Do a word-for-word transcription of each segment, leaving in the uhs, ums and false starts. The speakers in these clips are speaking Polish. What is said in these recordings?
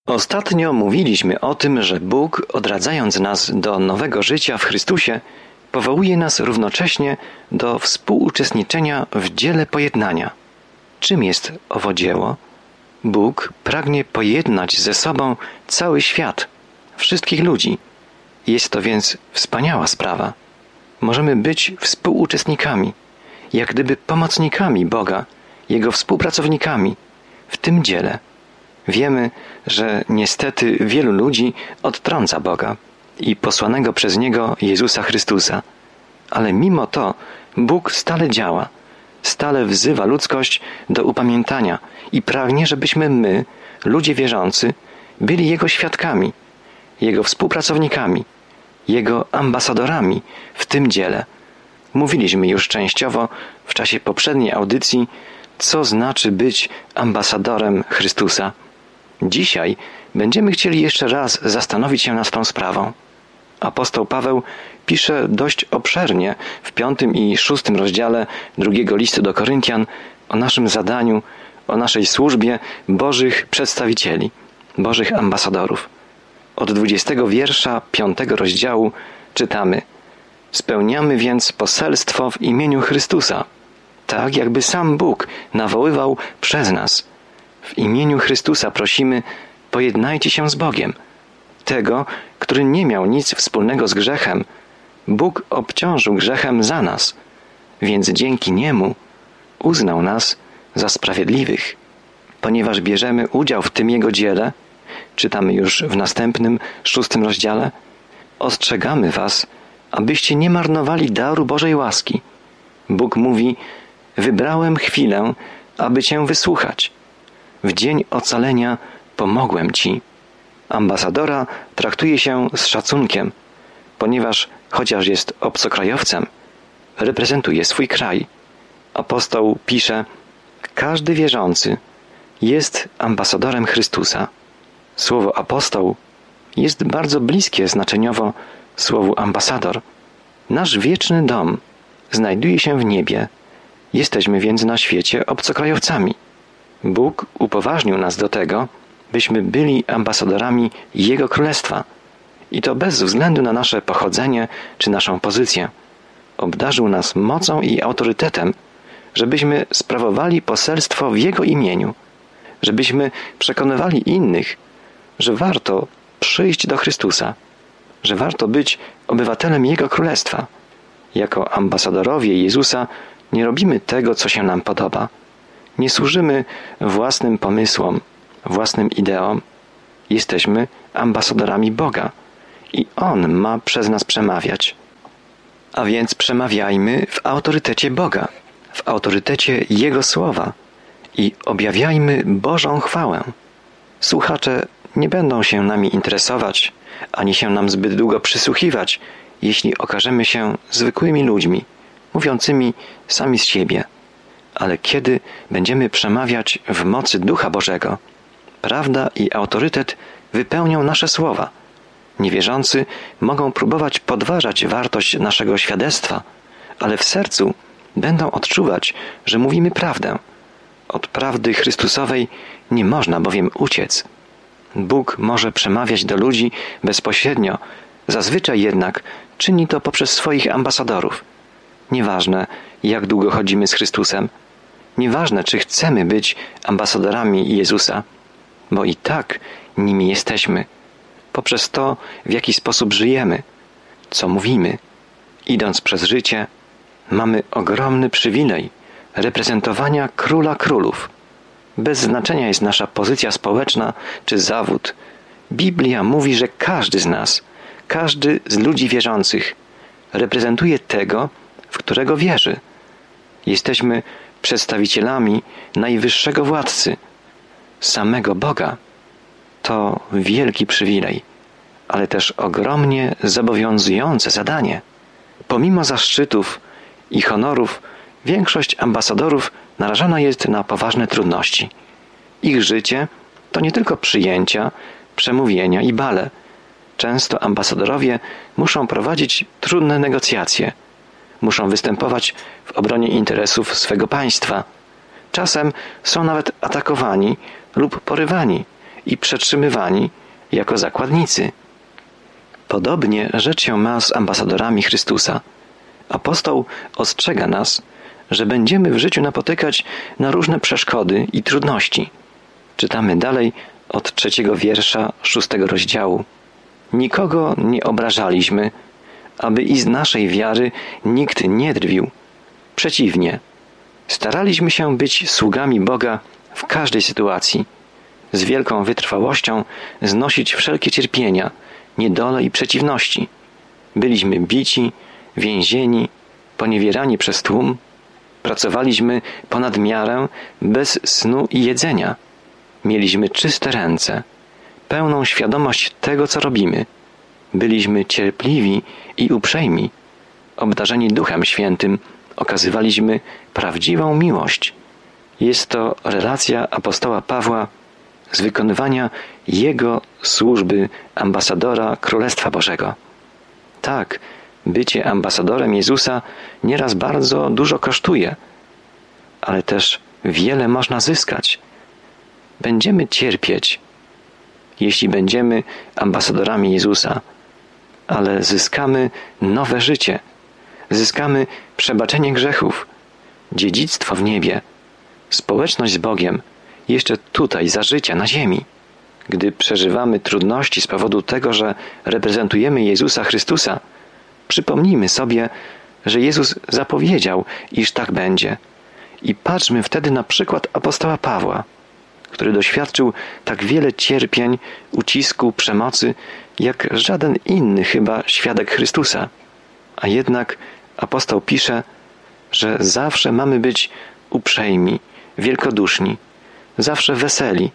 Ostatnio mówiliśmy o tym, że Bóg, odradzając nas do nowego życia w Chrystusie, powołuje nas równocześnie do współuczestniczenia w dziele pojednania. Czym jest owo dzieło? Bóg pragnie pojednać ze sobą cały świat, wszystkich ludzi. Jest to więc wspaniała sprawa. Możemy być współuczestnikami, jak gdyby pomocnikami Boga, Jego współpracownikami w tym dziele. Wiemy, że niestety wielu ludzi odtrąca Boga i posłanego przez Niego Jezusa Chrystusa. Ale mimo to Bóg stale działa, stale wzywa ludzkość do upamiętania i pragnie, żebyśmy my, ludzie wierzący, byli Jego świadkami, Jego współpracownikami, Jego ambasadorami w tym dziele. Mówiliśmy już częściowo w czasie poprzedniej audycji, co znaczy być ambasadorem Chrystusa. Dzisiaj będziemy chcieli jeszcze raz zastanowić się nad tą sprawą. Apostoł Paweł pisze dość obszernie w piątym i szóstym rozdziale drugiego listu do Koryntian o naszym zadaniu, o naszej służbie Bożych przedstawicieli, Bożych ambasadorów. Od dwudziestego wiersza piątego rozdziału czytamy: Spełniamy więc poselstwo w imieniu Chrystusa, tak jakby sam Bóg nawoływał przez nas. W imieniu Chrystusa prosimy, pojednajcie się z Bogiem. Tego, który nie miał nic wspólnego z grzechem, Bóg obciążył grzechem za nas, więc dzięki Niemu uznał nas za sprawiedliwych. Ponieważ bierzemy udział w tym Jego dziele, czytamy już w następnym, szóstym rozdziale, ostrzegamy was, abyście nie marnowali daru Bożej łaski. Bóg mówi: wybrałem chwilę, aby cię wysłuchać. W dzień ocalenia pomogłem ci. Ambasadora traktuje się z szacunkiem, ponieważ chociaż jest obcokrajowcem, reprezentuje swój kraj. Apostoł pisze: każdy wierzący jest ambasadorem Chrystusa. Słowo apostoł jest bardzo bliskie znaczeniowo słowu ambasador. Nasz wieczny dom znajduje się w niebie. Jesteśmy więc na świecie obcokrajowcami. Bóg upoważnił nas do tego, byśmy byli ambasadorami Jego Królestwa. I to bez względu na nasze pochodzenie czy naszą pozycję. Obdarzył nas mocą i autorytetem, żebyśmy sprawowali poselstwo w Jego imieniu, żebyśmy przekonywali innych, że warto przyjść do Chrystusa, że warto być obywatelem Jego Królestwa. Jako ambasadorowie Jezusa nie robimy tego, co się nam podoba. Nie służymy własnym pomysłom, własnym ideom. Jesteśmy ambasadorami Boga i On ma przez nas przemawiać. A więc przemawiajmy w autorytecie Boga, w autorytecie Jego Słowa i objawiajmy Bożą chwałę. Słuchacze nie będą się nami interesować, ani się nam zbyt długo przysłuchiwać, jeśli okażemy się zwykłymi ludźmi, mówiącymi sami z siebie. Ale kiedy będziemy przemawiać w mocy Ducha Bożego, prawda i autorytet wypełnią nasze słowa. Niewierzący mogą próbować podważać wartość naszego świadectwa, ale w sercu będą odczuwać, że mówimy prawdę. Od prawdy Chrystusowej nie można bowiem uciec. Bóg może przemawiać do ludzi bezpośrednio, zazwyczaj jednak czyni to poprzez swoich ambasadorów. Nieważne, jak długo chodzimy z Chrystusem, nieważne, czy chcemy być ambasadorami Jezusa, bo i tak nimi jesteśmy, poprzez to, w jaki sposób żyjemy, co mówimy. Idąc przez życie, mamy ogromny przywilej reprezentowania Króla Królów. Bez znaczenia jest nasza pozycja społeczna czy zawód. Biblia mówi, że każdy z nas, każdy z ludzi wierzących reprezentuje tego, w którego wierzy. Jesteśmy przedstawicielami najwyższego władcy, samego Boga. To wielki przywilej, ale też ogromnie zobowiązujące zadanie. Pomimo zaszczytów i honorów, większość ambasadorów narażona jest na poważne trudności. Ich życie to nie tylko przyjęcia, przemówienia i bale. Często ambasadorowie muszą prowadzić trudne negocjacje. Muszą występować w obronie interesów swego państwa. Czasem są nawet atakowani lub porywani i przetrzymywani jako zakładnicy. Podobnie rzecz się ma z ambasadorami Chrystusa. Apostoł ostrzega nas, że będziemy w życiu napotykać na różne przeszkody i trudności. Czytamy dalej od trzeciego wiersza szóstego rozdziału. Nikogo nie obrażaliśmy, aby i z naszej wiary nikt nie drwił. Przeciwnie, staraliśmy się być sługami Boga w każdej sytuacji, z wielką wytrwałością znosić wszelkie cierpienia, niedole i przeciwności. Byliśmy bici, więzieni, poniewierani przez tłum, pracowaliśmy ponad miarę, bez snu i jedzenia. Mieliśmy czyste ręce, pełną świadomość tego, co robimy. Byliśmy cierpliwi i uprzejmi. Obdarzeni Duchem Świętym okazywaliśmy prawdziwą miłość. Jest to relacja apostoła Pawła z wykonywania jego służby ambasadora Królestwa Bożego. Tak, bycie ambasadorem Jezusa nieraz bardzo dużo kosztuje, ale też wiele można zyskać. Będziemy cierpieć, jeśli będziemy ambasadorami Jezusa, ale zyskamy nowe życie, zyskamy przebaczenie grzechów, dziedzictwo w niebie, społeczność z Bogiem, jeszcze tutaj, za życia, na ziemi. Gdy przeżywamy trudności z powodu tego, że reprezentujemy Jezusa Chrystusa, przypomnijmy sobie, że Jezus zapowiedział, iż tak będzie. I patrzmy wtedy na przykład apostoła Pawła, który doświadczył tak wiele cierpień, ucisku, przemocy, jak żaden inny chyba świadek Chrystusa. A jednak apostoł pisze, że zawsze mamy być uprzejmi, wielkoduszni, zawsze weseli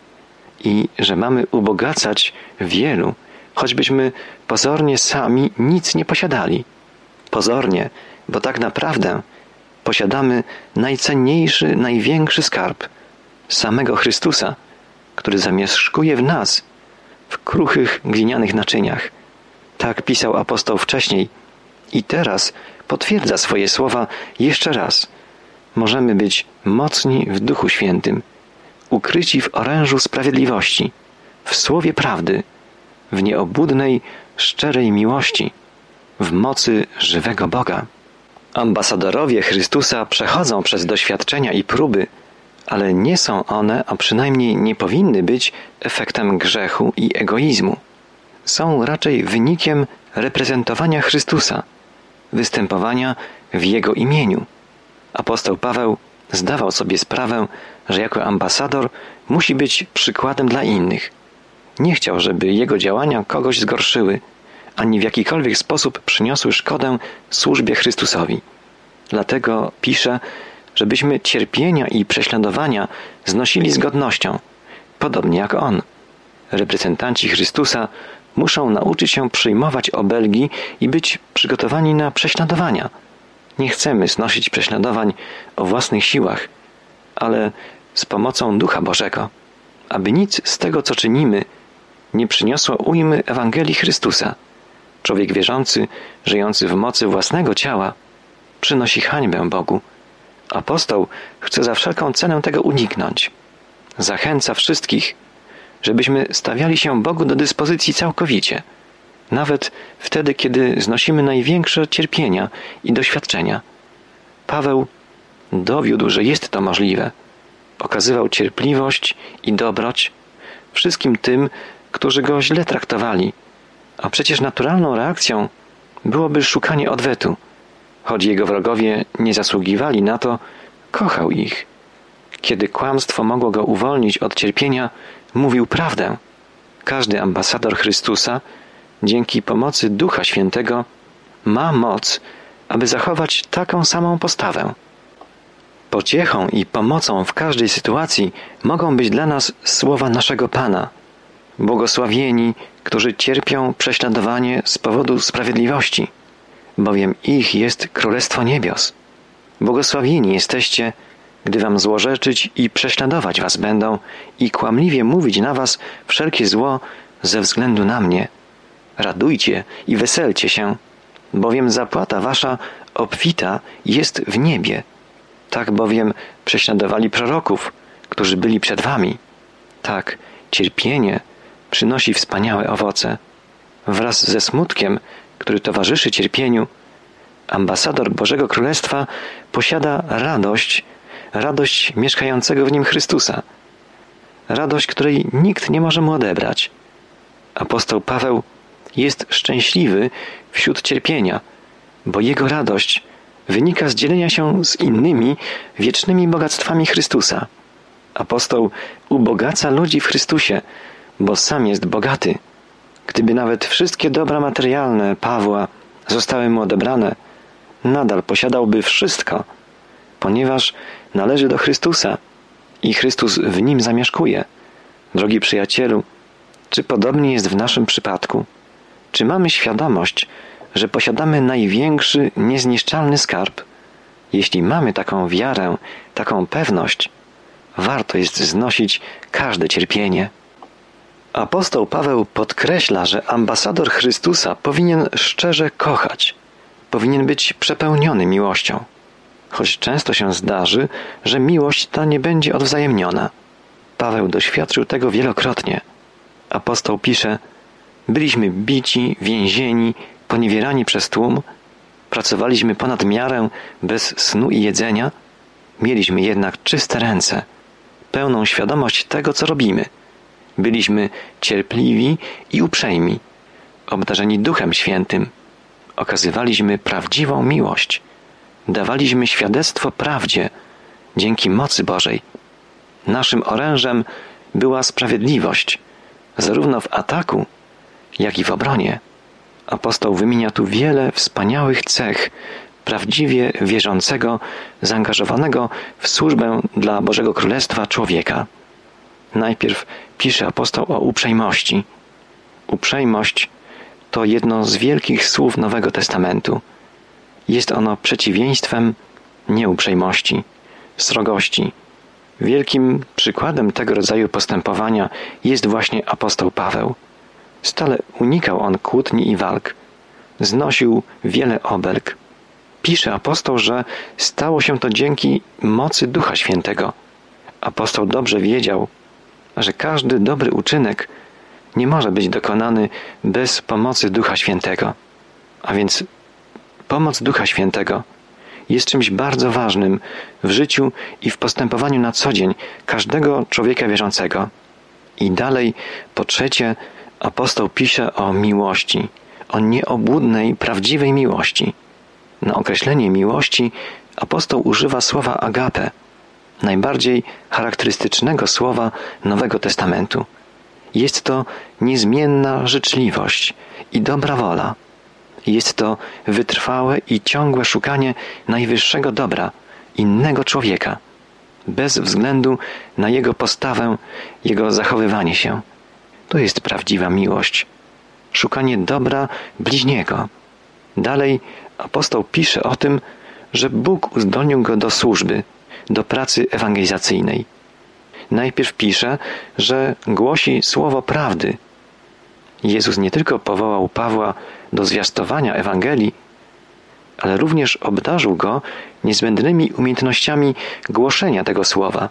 i że mamy ubogacać wielu, choćbyśmy pozornie sami nic nie posiadali. Pozornie, bo tak naprawdę posiadamy najcenniejszy, największy skarb, samego Chrystusa, który zamieszkuje w nas, w kruchych, glinianych naczyniach. Tak pisał apostoł wcześniej i teraz potwierdza swoje słowa jeszcze raz. Możemy być mocni w Duchu Świętym, ukryci w orężu sprawiedliwości, w słowie prawdy, w nieobłudnej, szczerej miłości, w mocy żywego Boga. Ambasadorowie Chrystusa przechodzą przez doświadczenia i próby, ale nie są one, a przynajmniej nie powinny być efektem grzechu i egoizmu. Są raczej wynikiem reprezentowania Chrystusa, występowania w Jego imieniu. Apostoł Paweł zdawał sobie sprawę, że jako ambasador musi być przykładem dla innych. Nie chciał, żeby jego działania kogoś zgorszyły, ani w jakikolwiek sposób przyniosły szkodę służbie Chrystusowi. Dlatego pisze, żebyśmy cierpienia i prześladowania znosili z godnością, podobnie jak On. Reprezentanci Chrystusa muszą nauczyć się przyjmować obelgi i być przygotowani na prześladowania. Nie chcemy znosić prześladowań o własnych siłach, ale z pomocą Ducha Bożego, aby nic z tego, co czynimy, nie przyniosło ujmy Ewangelii Chrystusa. Człowiek wierzący, żyjący w mocy własnego ciała, przynosi hańbę Bogu. Apostoł chce za wszelką cenę tego uniknąć. Zachęca wszystkich, żebyśmy stawiali się Bogu do dyspozycji całkowicie, nawet wtedy, kiedy znosimy największe cierpienia i doświadczenia. Paweł dowiódł, że jest to możliwe. Okazywał cierpliwość i dobroć wszystkim tym, którzy go źle traktowali, a przecież naturalną reakcją byłoby szukanie odwetu. Choć jego wrogowie nie zasługiwali na to, kochał ich. Kiedy kłamstwo mogło go uwolnić od cierpienia, mówił prawdę. Każdy ambasador Chrystusa, dzięki pomocy Ducha Świętego, ma moc, aby zachować taką samą postawę. Pociechą i pomocą w każdej sytuacji mogą być dla nas słowa naszego Pana. Błogosławieni, którzy cierpią prześladowanie z powodu sprawiedliwości, bowiem ich jest Królestwo Niebios. Błogosławieni jesteście, gdy wam złorzeczyć i prześladować was będą i kłamliwie mówić na was wszelkie zło ze względu na mnie. Radujcie i weselcie się, bowiem zapłata wasza obfita jest w niebie. Tak bowiem prześladowali proroków, którzy byli przed wami. Tak, cierpienie przynosi wspaniałe owoce. Wraz ze smutkiem, który towarzyszy cierpieniu, ambasador Bożego Królestwa posiada radość, radość mieszkającego w nim Chrystusa. Radość, której nikt nie może mu odebrać. Apostoł Paweł jest szczęśliwy wśród cierpienia, bo jego radość wynika z dzielenia się z innymi wiecznymi bogactwami Chrystusa. Apostoł ubogaca ludzi w Chrystusie, bo sam jest bogaty. Gdyby nawet wszystkie dobra materialne Pawła zostały mu odebrane, nadal posiadałby wszystko, ponieważ należy do Chrystusa i Chrystus w nim zamieszkuje. Drogi przyjacielu, czy podobnie jest w naszym przypadku? Czy mamy świadomość, że posiadamy największy, niezniszczalny skarb? Jeśli mamy taką wiarę, taką pewność, warto jest znosić każde cierpienie. Apostoł Paweł podkreśla, że ambasador Chrystusa powinien szczerze kochać, powinien być przepełniony miłością. Choć często się zdarzy, że miłość ta nie będzie odwzajemniona. Paweł doświadczył tego wielokrotnie. Apostoł pisze: byliśmy bici, więzieni, poniewierani przez tłum, pracowaliśmy ponad miarę, bez snu i jedzenia, mieliśmy jednak czyste ręce, pełną świadomość tego, co robimy. Byliśmy cierpliwi i uprzejmi, obdarzeni Duchem Świętym. Okazywaliśmy prawdziwą miłość. Dawaliśmy świadectwo prawdzie dzięki mocy Bożej. Naszym orężem była sprawiedliwość, zarówno w ataku, jak i w obronie. Apostoł wymienia tu wiele wspaniałych cech prawdziwie wierzącego, zaangażowanego w służbę dla Bożego Królestwa człowieka. Najpierw pisze apostoł o uprzejmości. Uprzejmość to jedno z wielkich słów Nowego Testamentu. Jest ono przeciwieństwem nieuprzejmości, srogości. Wielkim przykładem tego rodzaju postępowania jest właśnie apostoł Paweł. Stale unikał on kłótni i walk. Znosił wiele obelg. Pisze apostoł, że stało się to dzięki mocy Ducha Świętego. Apostoł dobrze wiedział, że każdy dobry uczynek nie może być dokonany bez pomocy Ducha Świętego. A więc pomoc Ducha Świętego jest czymś bardzo ważnym w życiu i w postępowaniu na co dzień każdego człowieka wierzącego. I dalej, po trzecie, apostoł pisze o miłości, o nieobłudnej, prawdziwej miłości. Na określenie miłości apostoł używa słowa agape, najbardziej charakterystycznego słowa Nowego Testamentu. Jest to niezmienna życzliwość i dobra wola. Jest to wytrwałe i ciągłe szukanie najwyższego dobra innego człowieka, bez względu na jego postawę, jego zachowywanie się. To jest prawdziwa miłość. Szukanie dobra bliźniego. Dalej apostoł pisze o tym, że Bóg uzdolnił go do służby, do pracy ewangelizacyjnej. Najpierw pisze, że głosi słowo prawdy. Jezus nie tylko powołał Pawła do zwiastowania Ewangelii, ale również obdarzył go niezbędnymi umiejętnościami głoszenia tego słowa.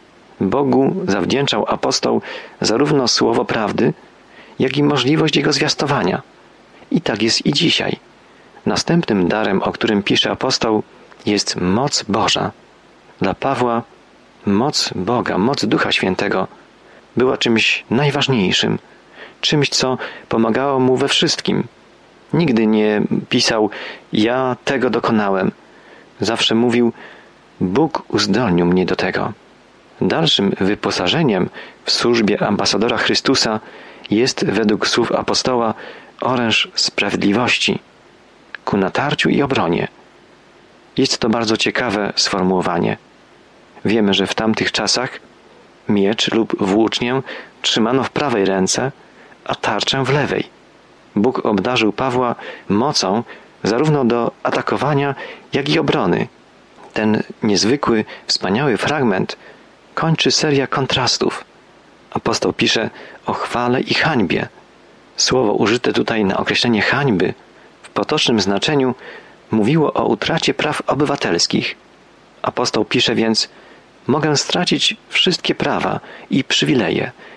Bogu zawdzięczał apostoł zarówno słowo prawdy, jak i możliwość jego zwiastowania. I tak jest i dzisiaj. Następnym darem, o którym pisze apostoł, jest moc Boża. Dla Pawła moc Boga, moc Ducha Świętego była czymś najważniejszym, czymś, co pomagało mu we wszystkim. Nigdy nie pisał: ja tego dokonałem. Zawsze mówił: Bóg uzdolnił mnie do tego. Dalszym wyposażeniem w służbie ambasadora Chrystusa jest, według słów apostoła, oręż sprawiedliwości ku natarciu i obronie. Jest to bardzo ciekawe sformułowanie. Wiemy, że w tamtych czasach miecz lub włócznię trzymano w prawej ręce, a tarczę w lewej. Bóg obdarzył Pawła mocą zarówno do atakowania, jak i obrony. Ten niezwykły, wspaniały fragment kończy seria kontrastów. Apostoł pisze o chwale i hańbie. Słowo użyte tutaj na określenie hańby w potocznym znaczeniu mówiło o utracie praw obywatelskich. Apostoł pisze więc: mogę stracić wszystkie prawa i przywileje,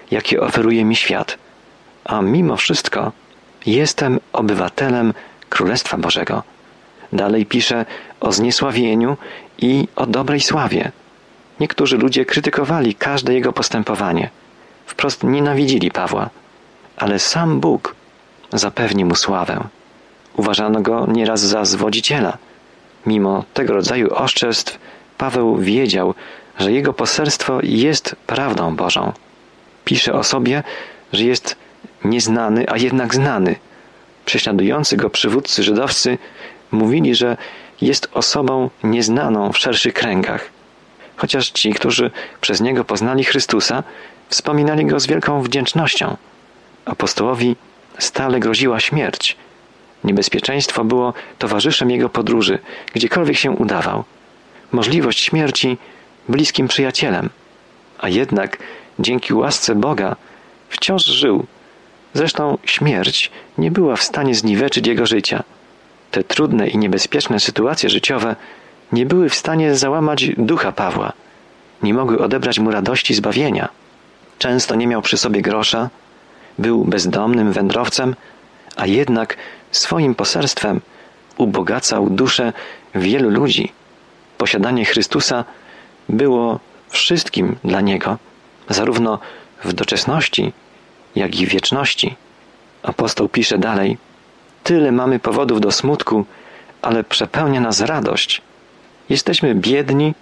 jakie oferuje mi świat, a mimo wszystko jestem obywatelem Królestwa Bożego. Dalej pisze o zniesławieniu i o dobrej sławie. Niektórzy ludzie krytykowali każde jego postępowanie. Wprost nienawidzili Pawła, ale sam Bóg zapewni mu sławę. Uważano go nieraz za zwodziciela. Mimo tego rodzaju oszczerstw Paweł wiedział, że jego poselstwo jest prawdą Bożą. Pisze o sobie, że jest nieznany, a jednak znany. Prześladujący go przywódcy żydowscy mówili, że jest osobą nieznaną w szerszych kręgach. Chociaż ci, którzy przez niego poznali Chrystusa, wspominali go z wielką wdzięcznością. Apostołowi stale groziła śmierć. Niebezpieczeństwo było towarzyszem jego podróży, gdziekolwiek się udawał. Możliwość śmierci bliskim przyjacielem. A jednak dzięki łasce Boga wciąż żył. Zresztą śmierć nie była w stanie zniweczyć jego życia. Te trudne i niebezpieczne sytuacje życiowe nie były w stanie załamać ducha Pawła. Nie mogły odebrać mu radości zbawienia. Często nie miał przy sobie grosza, był bezdomnym wędrowcem, a jednak swoim poselstwem ubogacał duszę wielu ludzi. Posiadanie Chrystusa było wszystkim dla niego, zarówno w doczesności, jak i w wieczności. Apostoł pisze dalej: tyle mamy powodów do smutku, ale przepełnia nas radość. Jesteśmy biedni,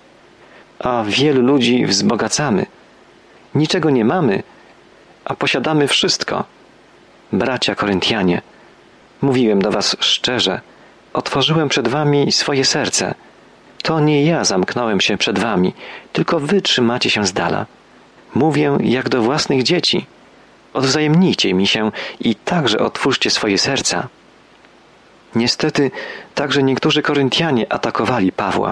a wielu ludzi wzbogacamy. Niczego nie mamy, a posiadamy wszystko. Bracia Koryntianie, mówiłem do was szczerze, otworzyłem przed wami swoje serce. To nie ja zamknąłem się przed wami, tylko wy trzymacie się z dala. Mówię jak do własnych dzieci. Odwzajemnijcie mi się i także otwórzcie swoje serca. Niestety, także niektórzy Koryntianie atakowali Pawła,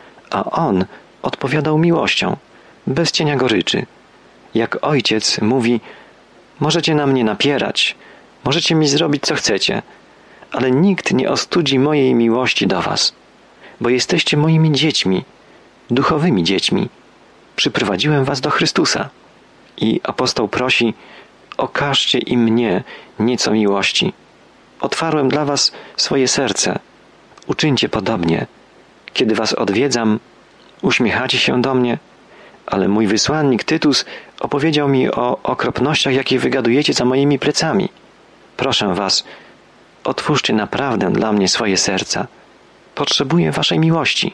a on odpowiadał miłością, bez cienia goryczy. Jak ojciec mówi: możecie na mnie napierać, możecie mi zrobić co chcecie, ale nikt nie ostudzi mojej miłości do was, bo jesteście moimi dziećmi, duchowymi dziećmi. Przyprowadziłem was do Chrystusa. I apostoł prosi: okażcie i mnie nieco miłości. Otwarłem dla was swoje serce. Uczyńcie podobnie. Kiedy was odwiedzam, uśmiechacie się do mnie, ale mój wysłannik Tytus opowiedział mi o okropnościach, jakie wygadujecie za moimi plecami. Proszę was, otwórzcie naprawdę dla mnie swoje serca. Potrzebuję waszej miłości.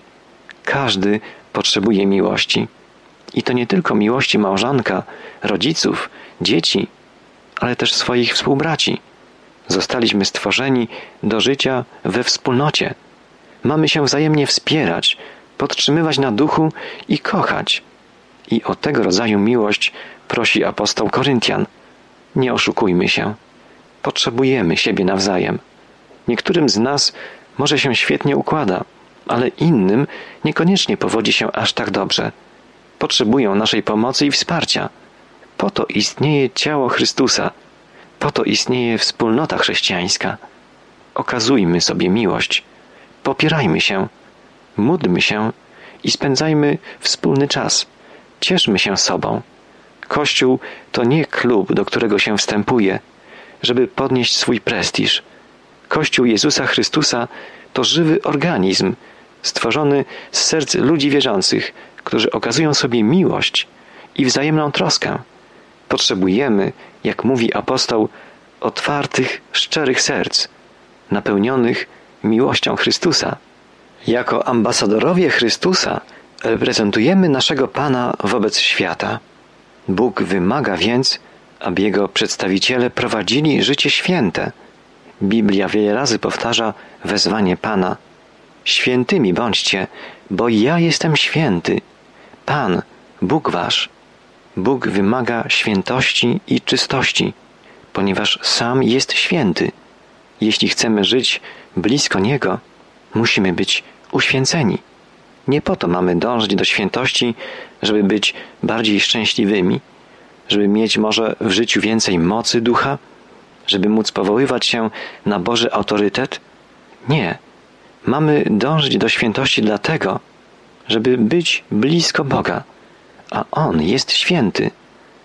Każdy potrzebuje miłości. I to nie tylko miłości małżonka, rodziców, dzieci, ale też swoich współbraci. Zostaliśmy stworzeni do życia we wspólnocie. Mamy się wzajemnie wspierać, podtrzymywać na duchu i kochać. I o tego rodzaju miłość prosi apostoł Koryntian. Nie oszukujmy się. Potrzebujemy siebie nawzajem. Niektórym z nas może się świetnie układa, ale innym niekoniecznie powodzi się aż tak dobrze. Potrzebują naszej pomocy i wsparcia. Po to istnieje ciało Chrystusa. Po to istnieje wspólnota chrześcijańska. Okazujmy sobie miłość. Popierajmy się. Módlmy się i spędzajmy wspólny czas. Cieszmy się sobą. Kościół to nie klub, do którego się wstępuje, żeby podnieść swój prestiż. Kościół Jezusa Chrystusa to żywy organizm, stworzony z serc ludzi wierzących, którzy okazują sobie miłość i wzajemną troskę. Potrzebujemy, jak mówi apostoł, otwartych, szczerych serc, napełnionych miłością Chrystusa. Jako ambasadorowie Chrystusa reprezentujemy naszego Pana wobec świata. Bóg wymaga więc, aby Jego przedstawiciele prowadzili życie święte. Biblia wiele razy powtarza wezwanie Pana: świętymi bądźcie, bo ja jestem święty. Pan, Bóg wasz. Bóg wymaga świętości i czystości, ponieważ sam jest święty. Jeśli chcemy żyć blisko Niego, musimy być uświęceni. Nie po to mamy dążyć do świętości, żeby być bardziej szczęśliwymi, żeby mieć może w życiu więcej mocy ducha, żeby móc powoływać się na Boży autorytet. Nie. Mamy dążyć do świętości dlatego, żeby być blisko Boga, a On jest święty.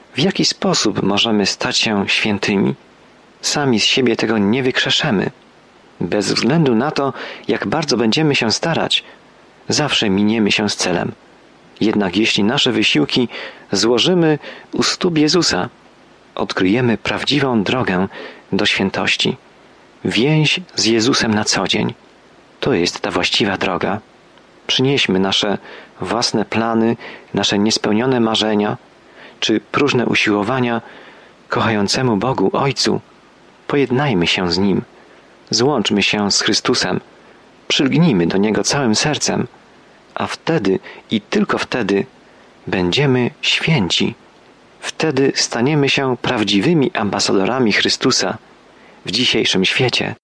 W jaki sposób możemy stać się świętymi? Sami z siebie tego nie wykrzeszemy. Bez względu na to, jak bardzo będziemy się starać, zawsze miniemy się z celem. Jednak jeśli nasze wysiłki złożymy u stóp Jezusa, odkryjemy prawdziwą drogę do świętości. Więź z Jezusem na co dzień. To jest ta właściwa droga. Przynieśmy nasze własne plany, nasze niespełnione marzenia, czy próżne usiłowania kochającemu Bogu Ojcu. Pojednajmy się z Nim. Złączmy się z Chrystusem. Przylgnijmy do Niego całym sercem, a wtedy i tylko wtedy będziemy święci. Wtedy staniemy się prawdziwymi ambasadorami Chrystusa w dzisiejszym świecie.